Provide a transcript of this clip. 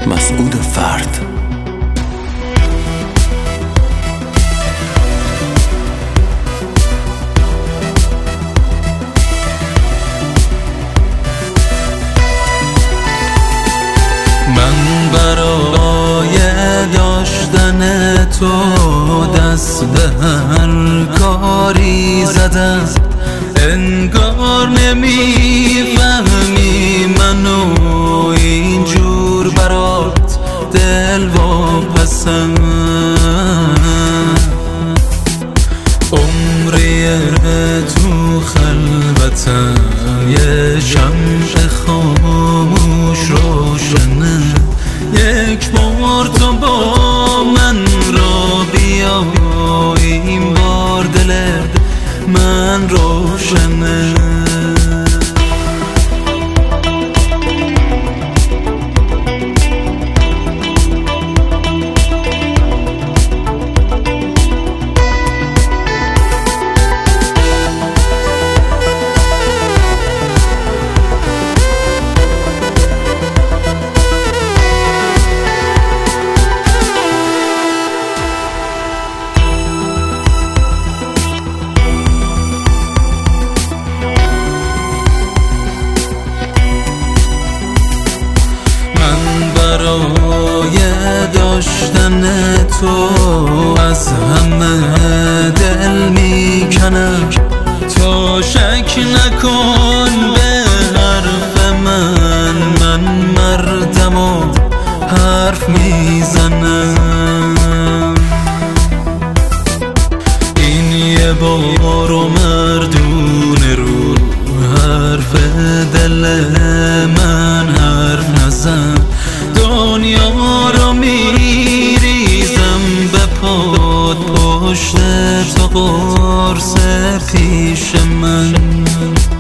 مسعود فرد. من برای داشتن تو دست به هر کاری زدم، انگار نمیفهمی منو اینجور برات دل واپسم. عمری تو خلوتم یه شمع خاموش روشنه، یک بار تو با من را بیا، این بار دل من روشنه. برای داشتن تو از همه دل میکنم، تو شک نکن به حرف من مردم و حرف میزنم. این یه بار و مردونه رو حرف دل من حرف نزن، دنیا رو میریزم به پاد، پشت تو قرص پیش من.